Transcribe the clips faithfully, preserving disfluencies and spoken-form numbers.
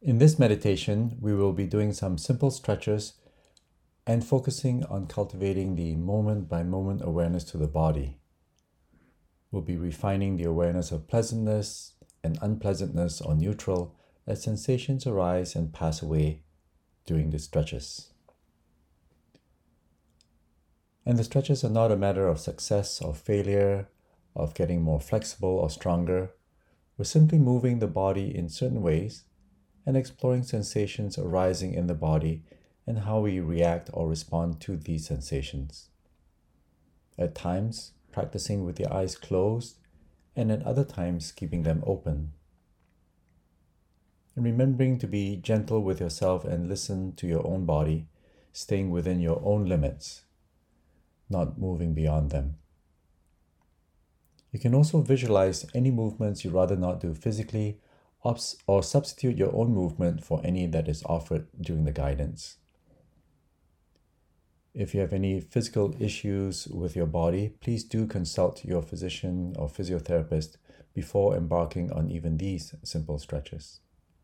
In this meditation, we will be doing some simple stretches and focusing on cultivating the moment-by-moment awareness to the body. We'll be refining the awareness of pleasantness and unpleasantness or neutral as sensations arise and pass away during the stretches. And the stretches are not a matter of success or failure, of getting more flexible or stronger. We're simply moving the body in certain ways and exploring sensations arising in the body and how we react or respond to these sensations. At times, practicing with the eyes closed, and at other times, keeping them open. And remembering to be gentle with yourself and listen to your own body, staying within your own limits, not moving beyond them. You can also visualize any movements you'd rather not do physically, or substitute your own movement for any that is offered during the guidance. If you have any physical issues with your body, please do consult your physician or physiotherapist before embarking on even these simple stretches.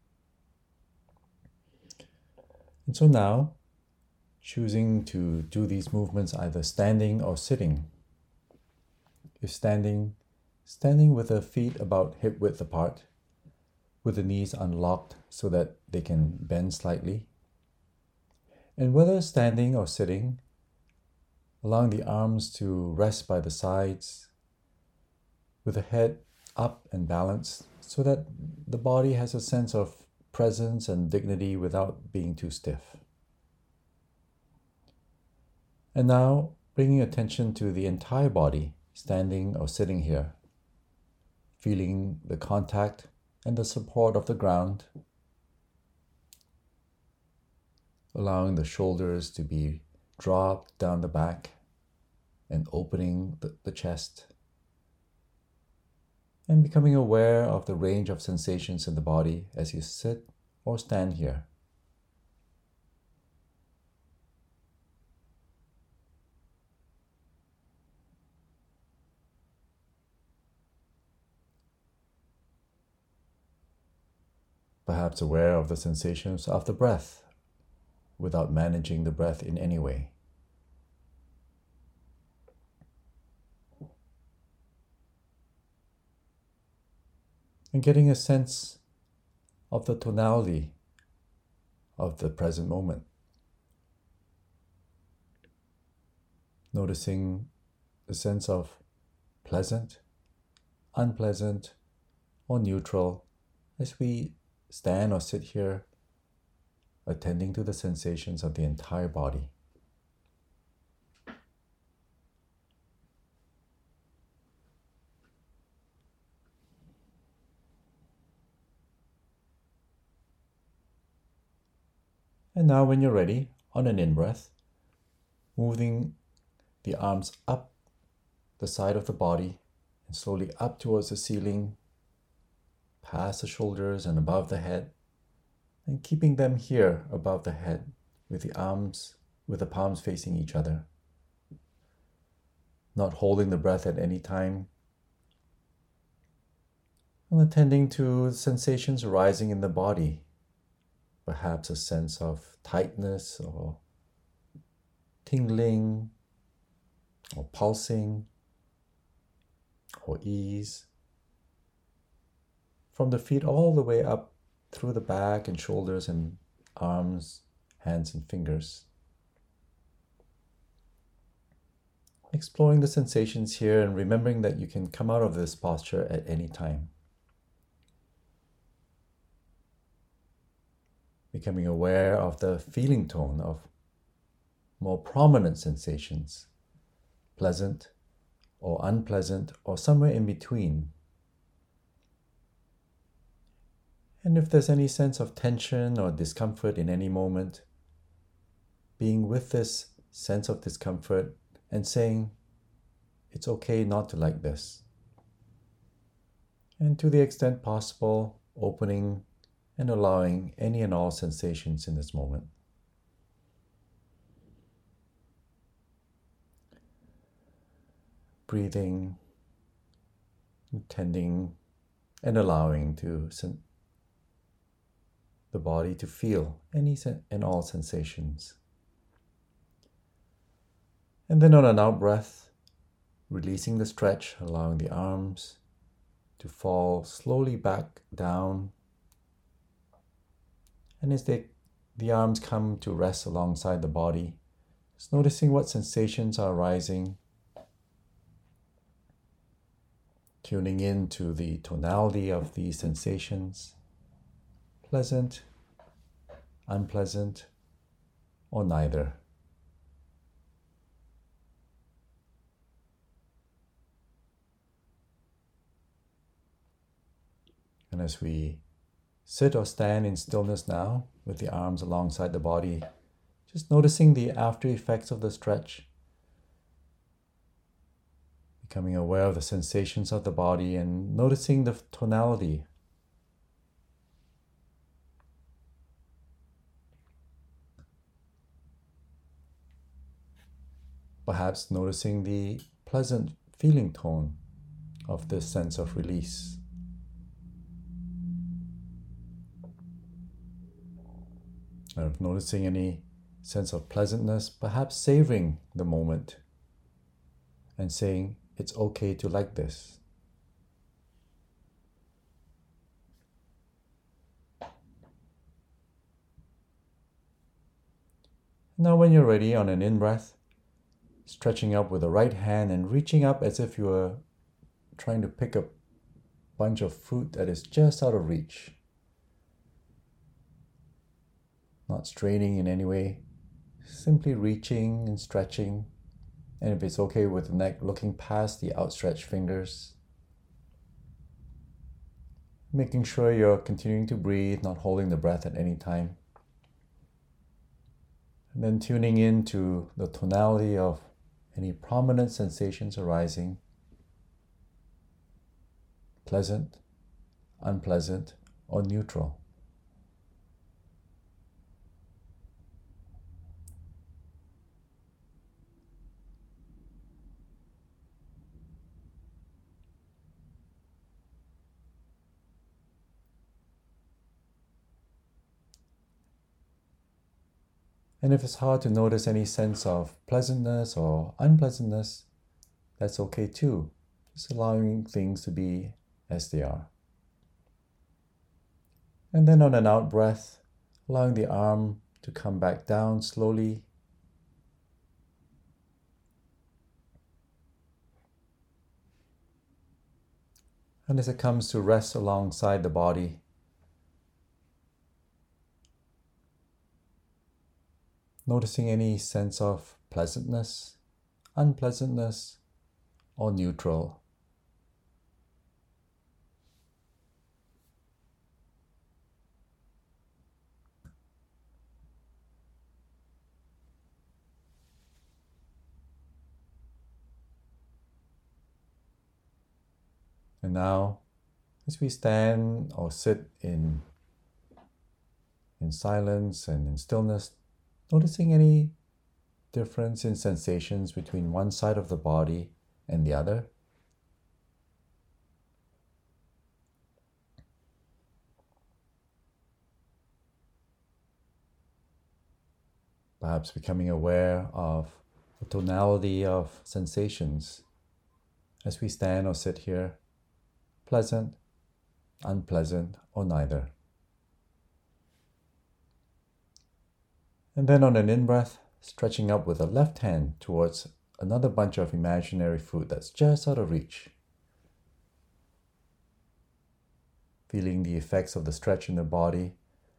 And so now, choosing to do these movements either standing or sitting. If standing, standing with the feet about hip width apart, with the knees unlocked so that they can bend slightly. And whether standing or sitting, allowing the arms to rest by the sides, with the head up and balanced so that the body has a sense of presence and dignity without being too stiff. And now, bringing attention to the entire body, standing or sitting here, feeling the contact and the support of the ground, allowing the shoulders to be dropped down the back and opening the, the chest, and becoming aware of the range of sensations in the body as you sit or stand here. Perhaps aware of the sensations of the breath without managing the breath in any way. And getting a sense of the tonality of the present moment. Noticing the sense of pleasant, unpleasant, or neutral as we stand or sit here, attending to the sensations of the entire body. And now when you're ready, on an in-breath, moving the arms up the side of the body and slowly up towards the ceiling, past the shoulders and above the head, and keeping them here above the head with the arms, with the palms facing each other. Not holding the breath at any time. And attending to sensations arising in the body. Perhaps a sense of tightness or tingling or pulsing or ease. From the feet all the way up through the back and shoulders and arms, hands and fingers. Exploring the sensations here and remembering that you can come out of this posture at any time. Becoming aware of the feeling tone of more prominent sensations, pleasant or unpleasant or somewhere in between. And if there's any sense of tension or discomfort in any moment, being with this sense of discomfort and saying, it's okay not to like this. And to the extent possible, opening and allowing any and all sensations in this moment. Breathing, tending, and allowing to sen- the body to feel any and all sensations. And then on an out breath, releasing the stretch, allowing the arms to fall slowly back down. And as they, the arms come to rest alongside the body, just noticing what sensations are arising, tuning in to the tonality of these sensations, pleasant, unpleasant, or neither. And as we sit or stand in stillness now, with the arms alongside the body, just noticing the after effects of the stretch, becoming aware of the sensations of the body and noticing the tonality. Perhaps noticing the pleasant feeling tone of this sense of release. Of noticing any sense of pleasantness, perhaps savoring the moment and saying, it's okay to like this. Now when you're ready, on an in-breath, stretching up with the right hand and reaching up as if you were trying to pick a bunch of fruit that is just out of reach. Not straining in any way, simply reaching and stretching, and if it's okay with the neck, looking past the outstretched fingers. Making sure you're continuing to breathe, not holding the breath at any time. And then tuning into the tonality of any prominent sensations arising. Pleasant, unpleasant, or neutral. And if it's hard to notice any sense of pleasantness or unpleasantness, that's okay too. Just allowing things to be as they are. And then on an out breath, allowing the arm to come back down slowly. And as it comes to rest alongside the body, noticing any sense of pleasantness, unpleasantness, or neutral. And now, as we stand or sit in, in silence and in stillness, noticing any difference in sensations between one side of the body and the other. Perhaps becoming aware of the tonality of sensations as we stand or sit here, pleasant, unpleasant, or neither. And then on an in-breath, stretching up with the left hand towards another bunch of imaginary fruit that's just out of reach. Feeling the effects of the stretch in the body.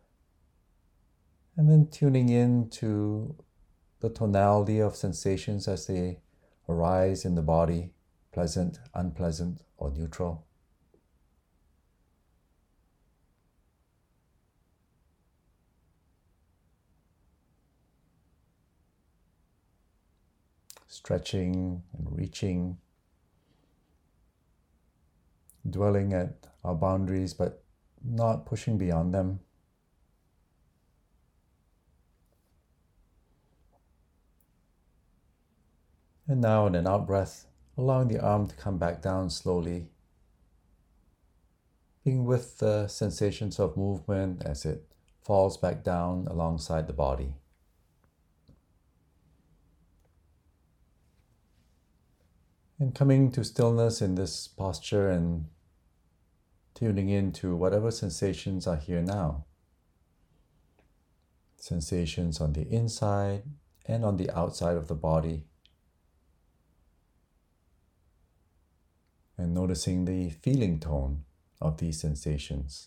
And then tuning in to the tonality of sensations as they arise in the body, pleasant, unpleasant, or neutral. Stretching and reaching, dwelling at our boundaries but not pushing beyond them. And now in an out breath, allowing the arm to come back down slowly, being with the sensations of movement as it falls back down alongside the body. And coming to stillness in this posture and tuning into whatever sensations are here now. Sensations on the inside and on the outside of the body. And noticing the feeling tone of these sensations.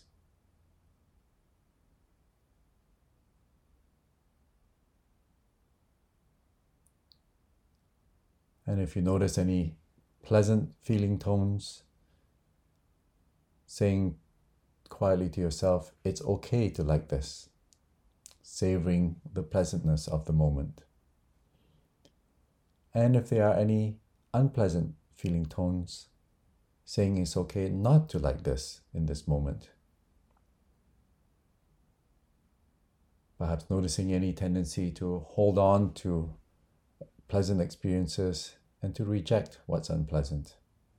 And if you notice any pleasant feeling tones, saying quietly to yourself, it's okay to like this, savoring the pleasantness of the moment. And if there are any unpleasant feeling tones, saying it's okay not to like this in this moment. Perhaps noticing any tendency to hold on to pleasant experiences and to reject what's unpleasant.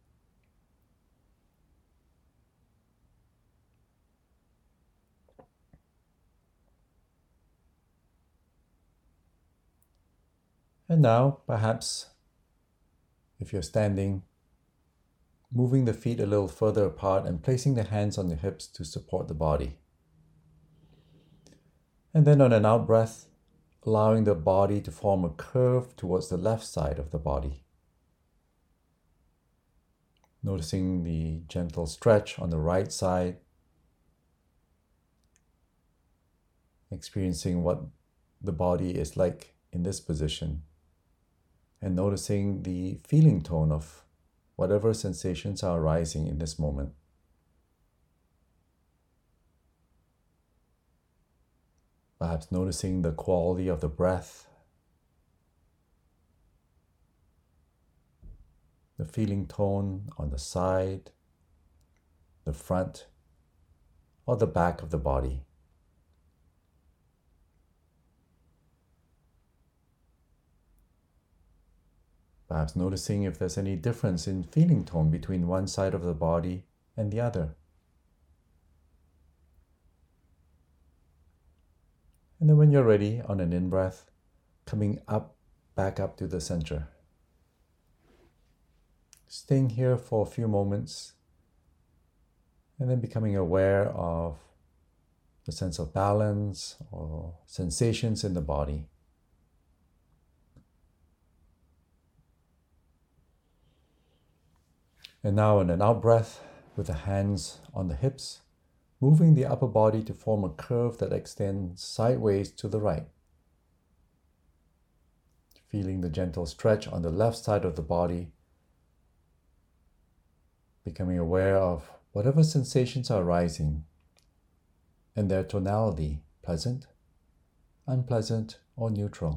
And now, perhaps, if you're standing, moving the feet a little further apart and placing the hands on the hips to support the body. And then on an out breath, allowing the body to form a curve towards the left side of the body. Noticing the gentle stretch on the right side. Experiencing what the body is like in this position. And noticing the feeling tone of whatever sensations are arising in this moment. Perhaps noticing the quality of the breath, the feeling tone on the side, the front, or the back of the body. Perhaps noticing if there's any difference in feeling tone between one side of the body and the other. And then when you're ready, on an in-breath, coming up, back up to the center. Staying here for a few moments, and then becoming aware of the sense of balance or sensations in the body. And now in an out breath, with the hands on the hips, moving the upper body to form a curve that extends sideways to the right. Feeling the gentle stretch on the left side of the body, becoming aware of whatever sensations are arising and their tonality, pleasant, unpleasant, or neutral.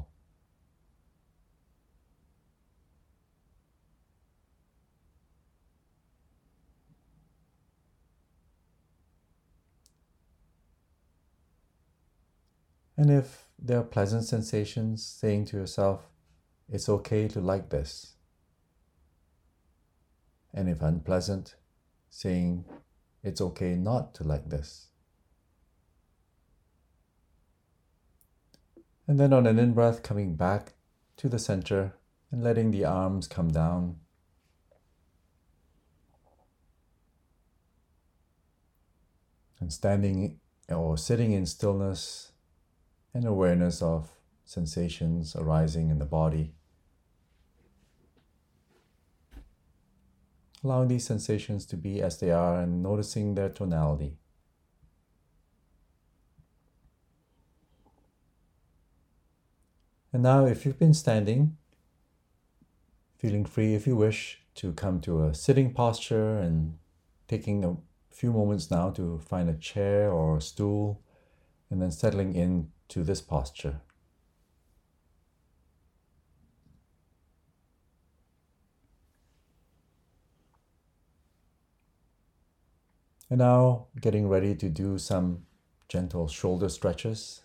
And if there are pleasant sensations, saying to yourself, it's okay to like this. And if unpleasant, saying, it's okay not to like this. And then on an in-breath, coming back to the center and letting the arms come down. And standing or sitting in stillness and awareness of sensations arising in the body. Allowing these sensations to be as they are and noticing their tonality. And now, if you've been standing, feeling free, if you wish, to come to a sitting posture and taking a few moments now to find a chair or a stool and then settling in to this posture. And now getting ready to do some gentle shoulder stretches.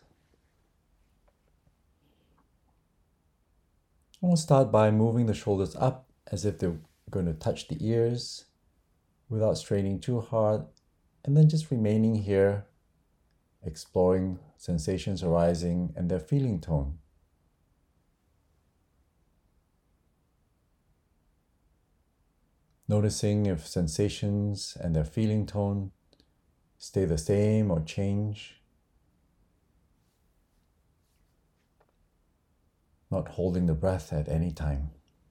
And we'll start by moving the shoulders up as if they're going to touch the ears without straining too hard, and then just remaining here exploring sensations arising and their feeling tone. Noticing if sensations and their feeling tone stay the same or change. Not holding the breath at any time.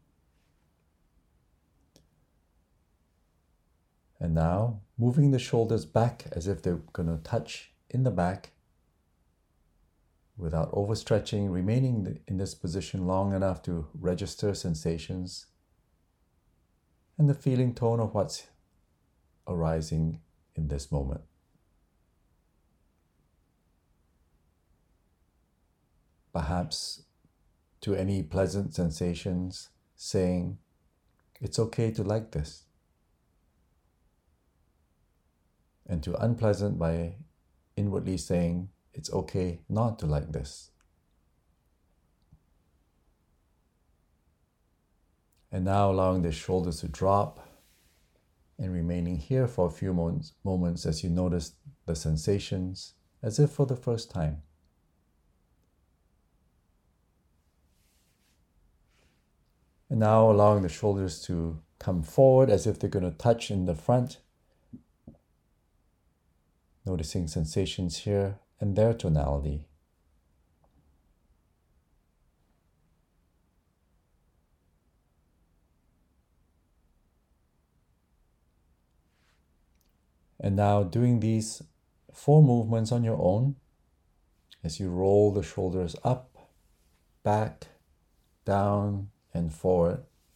And now, moving the shoulders back as if they're going to touch in the back without overstretching, remaining in this position long enough to register sensations and the feeling tone of what's arising in this moment. Perhaps to any pleasant sensations, saying, it's okay to like this. And to unpleasant by inwardly saying, it's okay not to like this. And now allowing the shoulders to drop and remaining here for a few moments, moments as you notice the sensations as if for the first time. And now allowing the shoulders to come forward as if they're going to touch in the front. Noticing sensations here and their tonality. And now doing these four movements on your own as you roll the shoulders up, back, down, and forward.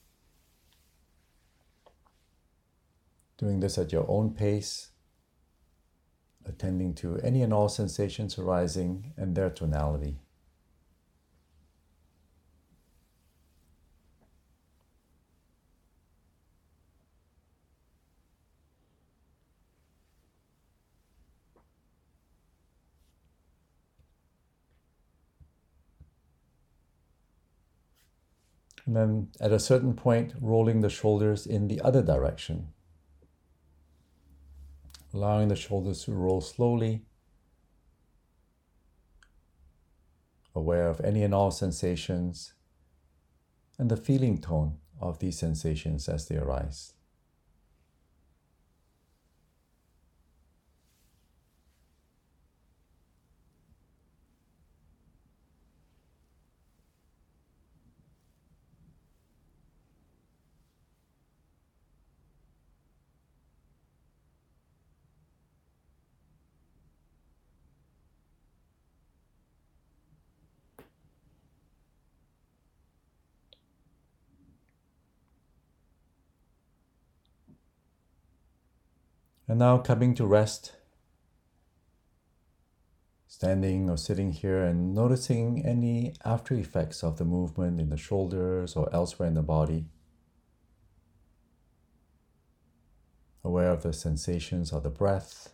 Doing this at your own pace, attending to any and all sensations arising and their tonality. And then at a certain point, rolling the shoulders in the other direction. Allowing the shoulders to roll slowly, aware of any and all sensations and the feeling tone of these sensations as they arise. And now coming to rest, standing or sitting here and noticing any after effects of the movement in the shoulders or elsewhere in the body. Aware of the sensations of the breath,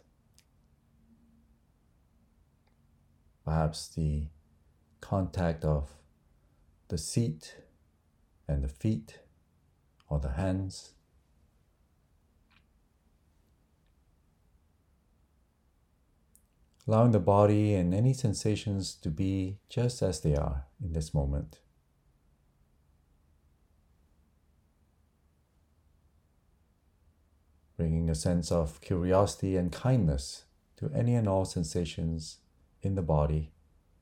perhaps the contact of the seat and the feet or the hands. Allowing the body and any sensations to be just as they are in this moment. Bringing a sense of curiosity and kindness to any and all sensations in the body.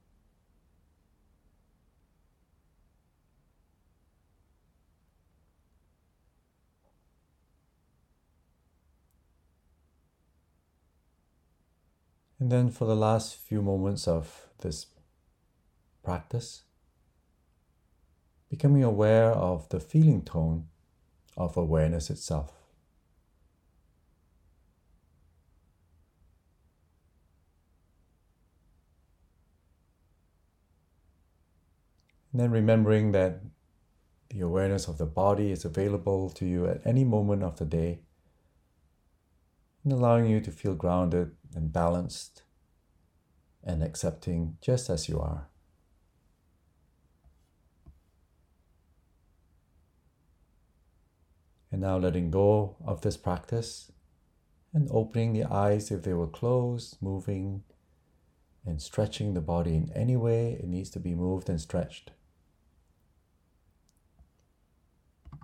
And then for the last few moments of this practice, becoming aware of the feeling tone of awareness itself. And then remembering that the awareness of the body is available to you at any moment of the day, and allowing you to feel grounded and balanced and accepting just as you are. And now letting go of this practice and opening the eyes if they were closed, moving and stretching the body in any way it needs to be moved and stretched.